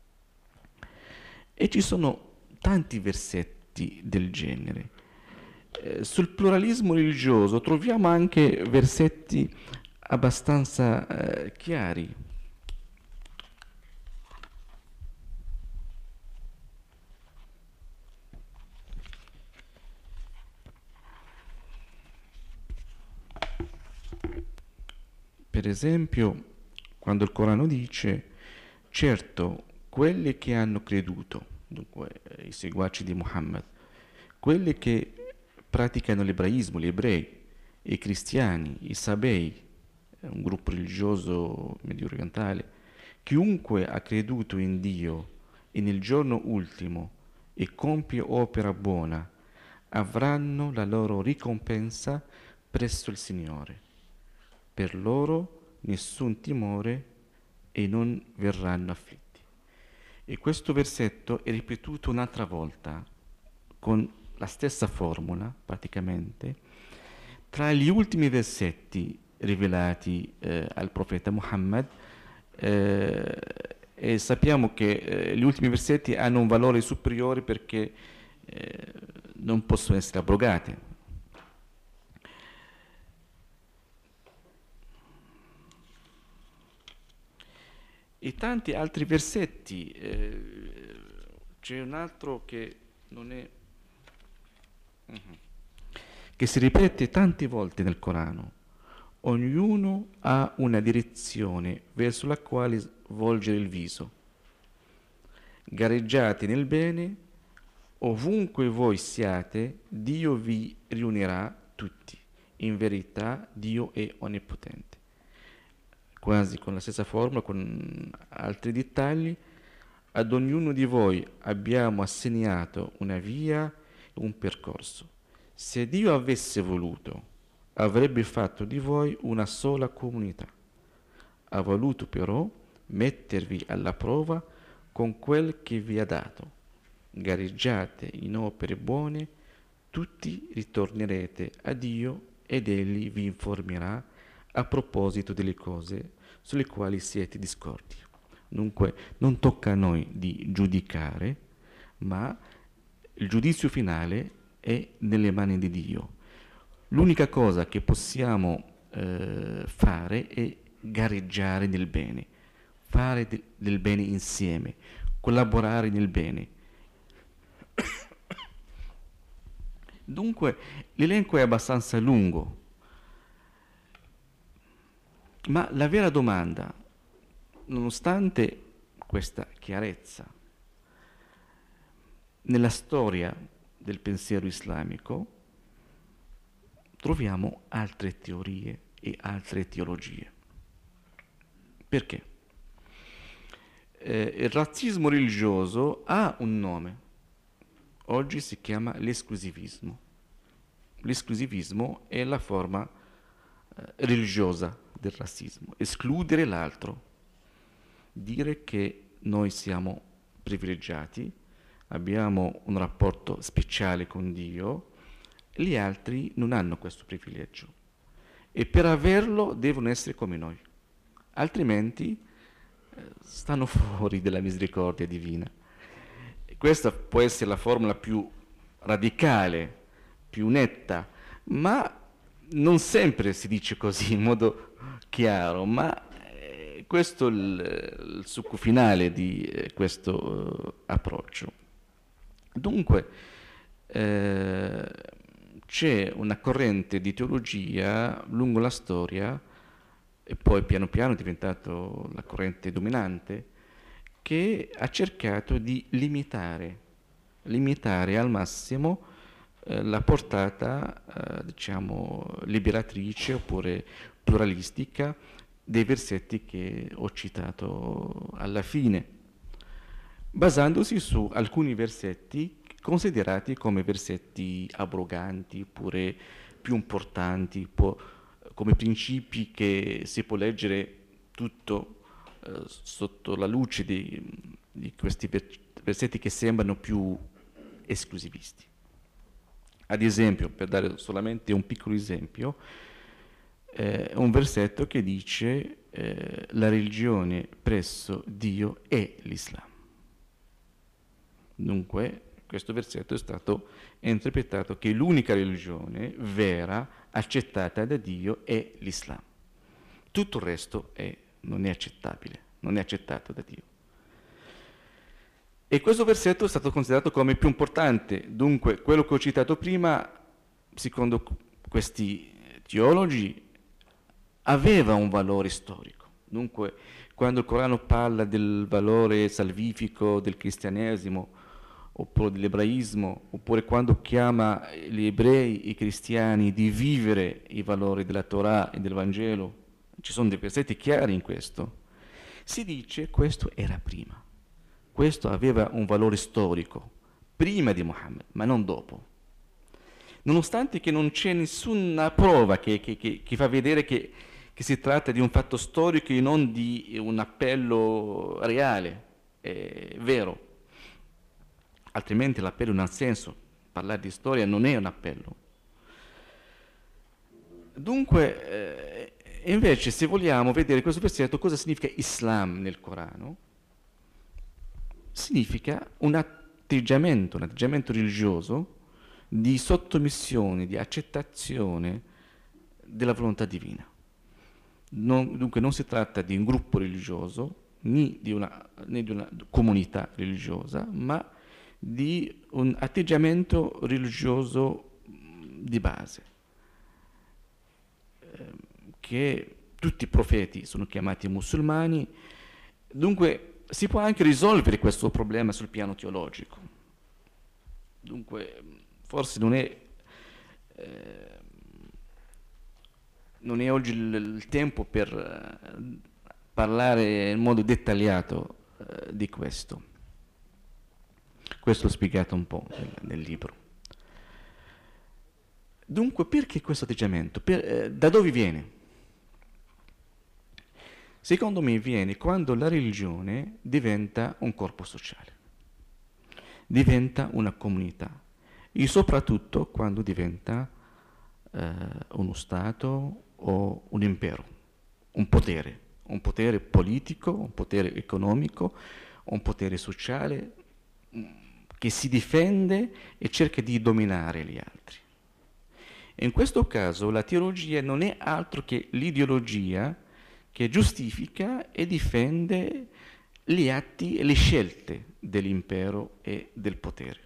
E ci sono tanti versetti del genere. Sul pluralismo religioso troviamo anche versetti abbastanza chiari. Per esempio, quando il Corano dice: certo, quelli che hanno creduto, dunque i seguaci di Muhammad, quelli che praticano l'ebraismo, gli ebrei, i cristiani, i sabei, un gruppo religioso medio orientale, chiunque ha creduto in Dio e nel giorno ultimo e compie opera buona, avranno la loro ricompensa presso il Signore. Per loro nessun timore e non verranno afflitti. E questo versetto è ripetuto un'altra volta con la stessa formula, praticamente, tra gli ultimi versetti rivelati al profeta Muhammad, e sappiamo che gli ultimi versetti hanno un valore superiore perché non possono essere abrogati. E tanti altri versetti, c'è un altro che non è che si ripete tante volte nel Corano: ognuno ha una direzione verso la quale volgere il viso, gareggiate nel bene, ovunque voi siate Dio vi riunirà tutti, in verità Dio è onnipotente. Quasi con la stessa formula, con altri dettagli: ad ognuno di voi abbiamo assegnato una via, un percorso. Se Dio avesse voluto, avrebbe fatto di voi una sola comunità. Ha voluto però mettervi alla prova con quel che vi ha dato. Gareggiate in opere buone, tutti ritornerete a Dio ed Egli vi informerà a proposito delle cose sulle quali siete discordi. Dunque non tocca a noi di giudicare, ma il giudizio finale è nelle mani di Dio. L'unica cosa che possiamo fare è gareggiare nel bene, fare del bene insieme, collaborare nel bene. Dunque l'elenco è abbastanza lungo, ma la vera domanda, nonostante questa chiarezza, nella storia del pensiero islamico troviamo altre teorie e altre teologie. Perché? Il razzismo religioso ha un nome, oggi si chiama l'esclusivismo. L'esclusivismo è la forma religiosa del razzismo, escludere l'altro, dire che noi siamo privilegiati, abbiamo un rapporto speciale con Dio, gli altri non hanno questo privilegio e per averlo devono essere come noi, altrimenti stanno fuori dalla misericordia divina. E questa può essere la formula più radicale, più netta, ma non sempre si dice così in modo chiaro, ma questo è il succo finale di questo approccio. Dunque c'è una corrente di teologia lungo la storia, e poi piano piano è diventato la corrente dominante, che ha cercato di limitare al massimo la portata, diciamo, liberatrice oppure pluralistica dei versetti che ho citato alla fine, basandosi su alcuni versetti considerati come versetti abroganti, oppure più importanti, come principi che si può leggere tutto sotto la luce di questi versetti che sembrano più esclusivisti. Ad esempio, per dare solamente un piccolo esempio, un versetto che dice la religione presso Dio è l'Islam. Dunque, questo versetto è stato interpretato che l'unica religione vera, accettata da Dio, è l'Islam. Tutto il resto non è accettabile, non è accettato da Dio. E questo versetto è stato considerato come più importante. Dunque, quello che ho citato prima, secondo questi teologi, aveva un valore storico. Dunque, quando il Corano parla del valore salvifico del cristianesimo, oppure dell'ebraismo, oppure quando chiama gli ebrei, i cristiani, di vivere i valori della Torah e del Vangelo, ci sono dei versetti chiari in questo, si dice che questo era prima. Questo aveva un valore storico, prima di Muhammad, ma non dopo. Nonostante che non c'è nessuna prova che fa vedere che si tratta di un fatto storico e non di un appello reale, vero. Altrimenti l'appello non ha senso, parlare di storia non è un appello. Dunque, invece, se vogliamo vedere questo versetto, cosa significa Islam nel Corano? Significa un atteggiamento religioso di sottomissione, di accettazione della volontà divina. Dunque non si tratta di un gruppo religioso, né di una comunità religiosa, ma di un atteggiamento religioso di base, che tutti i profeti sono chiamati musulmani. Dunque si può anche risolvere questo problema sul piano teologico. Dunque forse non è oggi il tempo per parlare in modo dettagliato di questo. Questo l'ho spiegato un po' nel libro. Dunque, perché questo atteggiamento? Da dove viene? Secondo me viene quando la religione diventa un corpo sociale, diventa una comunità, e soprattutto quando diventa uno Stato o un impero, un potere politico, un potere economico, un potere sociale che si difende e cerca di dominare gli altri. E in questo caso la teologia non è altro che l'ideologia che giustifica e difende gli atti e le scelte dell'impero e del potere.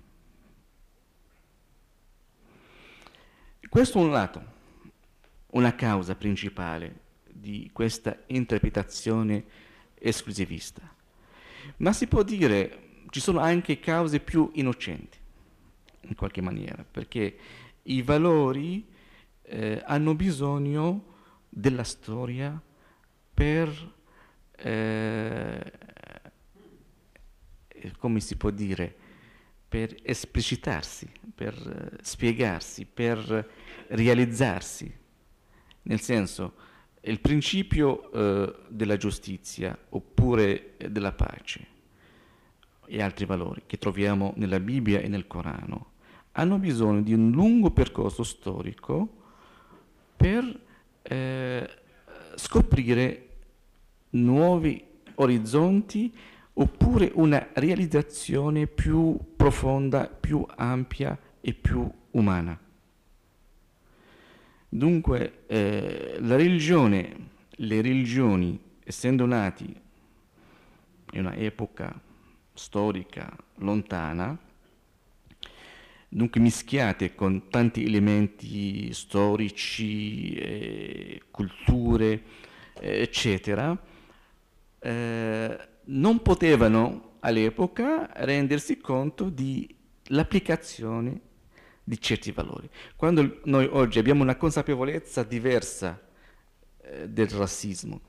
Questo è un lato, una causa principale di questa interpretazione esclusivista. Ma si può dire ci sono anche cause più innocenti, in qualche maniera, perché i valori hanno bisogno della storia per, come si può dire, per esplicitarsi, per spiegarsi, per realizzarsi. Nel senso, il principio della giustizia oppure della pace e altri valori che troviamo nella Bibbia e nel Corano hanno bisogno di un lungo percorso storico per scoprire nuovi orizzonti oppure una realizzazione più profonda, più ampia e più umana. Dunque la religione, le religioni, essendo nati in una epoca storica lontana, dunque mischiate con tanti elementi storici, culture, eccetera, non potevano all'epoca rendersi conto dell'applicazione di certi valori. Quando noi oggi abbiamo una consapevolezza diversa del razzismo,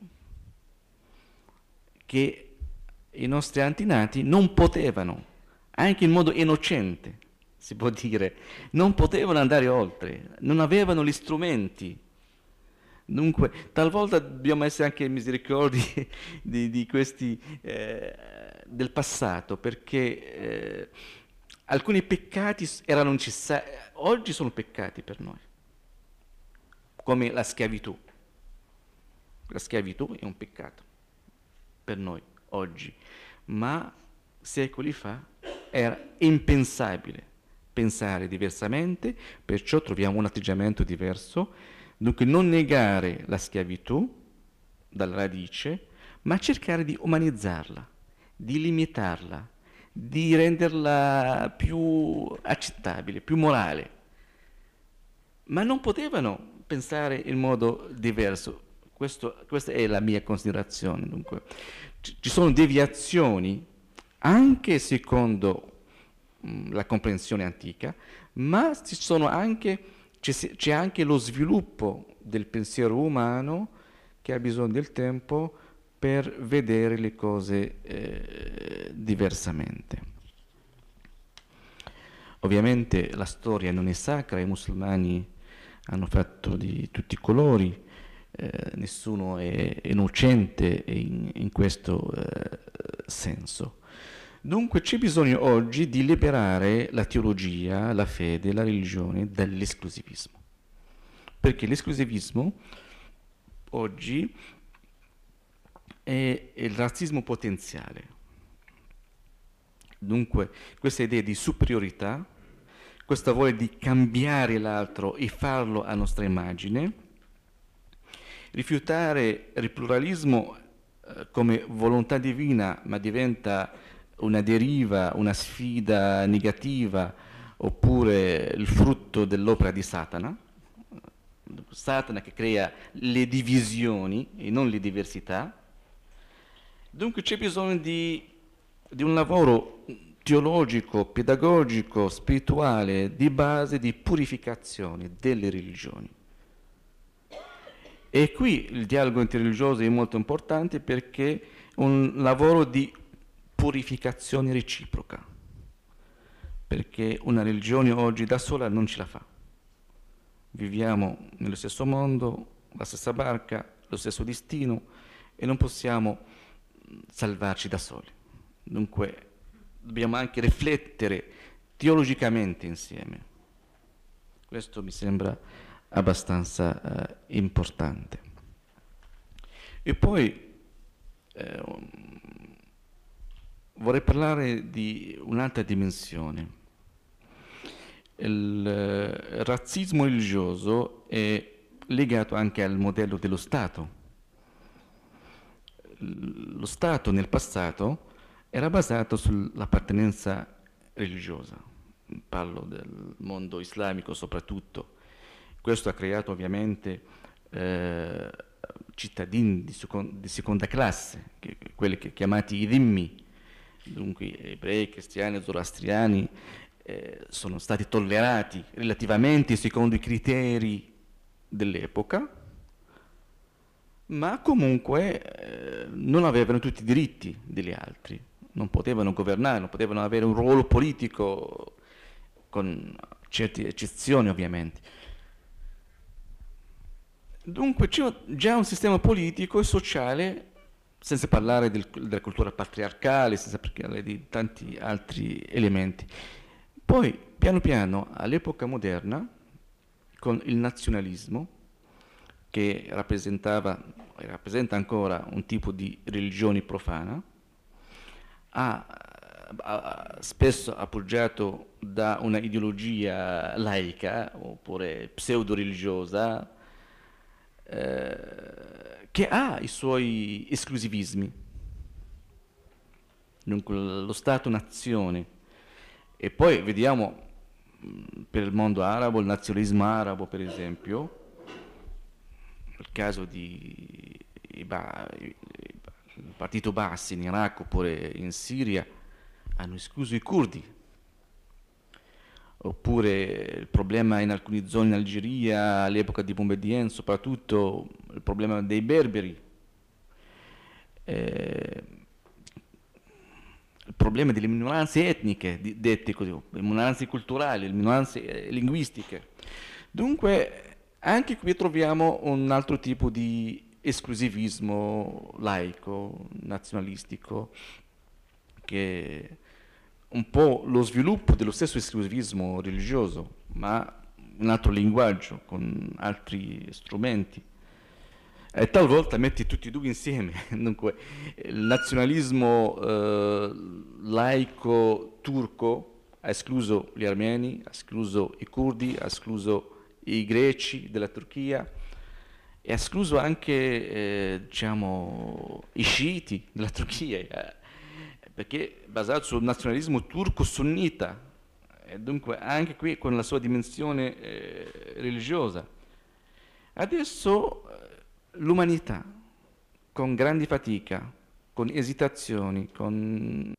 che i nostri antenati non potevano, anche in modo innocente, si può dire, non potevano andare oltre, non avevano gli strumenti. Dunque, talvolta dobbiamo essere anche misericordi di questi del passato, perché alcuni peccati erano necessari, oggi sono peccati per noi, come la schiavitù. La schiavitù è un peccato per noi oggi, ma secoli fa era impensabile pensare diversamente, perciò troviamo un atteggiamento diverso. Dunque non negare la schiavitù dalla radice, ma cercare di umanizzarla, di limitarla, di renderla più accettabile, più morale. Ma non potevano pensare in modo diverso. Questa è la mia considerazione. Dunque, ci sono deviazioni anche secondo la comprensione antica, ma c'è anche lo sviluppo del pensiero umano che ha bisogno del tempo per vedere le cose diversamente. Ovviamente la storia non è sacra, i musulmani hanno fatto di tutti i colori, nessuno è innocente in questo senso. Dunque c'è bisogno oggi di liberare la teologia, la fede, la religione dall'esclusivismo, perché l'esclusivismo oggi è il razzismo potenziale. Dunque questa idea di superiorità, questa voglia di cambiare l'altro e farlo a nostra immagine, rifiutare il pluralismo come volontà divina, ma diventa una deriva, una sfida negativa, oppure il frutto dell'opera di Satana. Satana che crea le divisioni e non le diversità. Dunque c'è bisogno di un lavoro teologico, pedagogico, spirituale, di base di purificazione delle religioni. E qui il dialogo interreligioso è molto importante perché è un lavoro di purificazione reciproca, perché una religione oggi da sola non ce la fa. viviamo nello stesso mondo, la stessa barca, lo stesso destino e non possiamo salvarci da soli. Dunque dobbiamo anche riflettere teologicamente insieme. Questo mi sembra abbastanza importante. E poi vorrei parlare di un'altra dimensione. Il razzismo religioso è legato anche al modello dello Stato. Lo Stato nel passato era basato sull'appartenenza religiosa. Parlo del mondo islamico soprattutto. Questo ha creato ovviamente cittadini di seconda classe, quelli chiamati i dhimmi, dunque ebrei, cristiani, zoroastriani, sono stati tollerati relativamente secondo i criteri dell'epoca, ma comunque non avevano tutti i diritti degli altri, non potevano governare, non potevano avere un ruolo politico, con certe eccezioni ovviamente. Dunque c'è già un sistema politico e sociale, senza parlare della cultura patriarcale, senza parlare di tanti altri elementi. Poi, piano piano, all'epoca moderna, con il nazionalismo, che rappresenta ancora un tipo di religione profana, spesso appoggiato da una ideologia laica oppure pseudo-religiosa, che ha i suoi esclusivismi. Dunque lo Stato-nazione. E poi vediamo per il mondo arabo, il nazionalismo arabo per esempio, il caso di il partito Baas in Iraq oppure in Siria, hanno escluso i curdi, oppure il problema in alcune zone in Algeria all'epoca di Boumediene, soprattutto il problema dei berberi, il problema delle minoranze etniche, dette così, le minoranze culturali, le minoranze linguistiche. Dunque anche qui troviamo un altro tipo di esclusivismo laico, nazionalistico, che è un po' lo sviluppo dello stesso esclusivismo religioso, ma un altro linguaggio, con altri strumenti. E talvolta metti tutti e due insieme. Dunque, il nazionalismo laico turco ha escluso gli armeni, ha escluso i curdi, ha escluso i greci della Turchia, e ha escluso anche diciamo, i sciiti della Turchia, perché è basato sul nazionalismo turco sunnita, e dunque anche qui con la sua dimensione religiosa. Adesso l'umanità, con grandi fatica, con esitazioni, con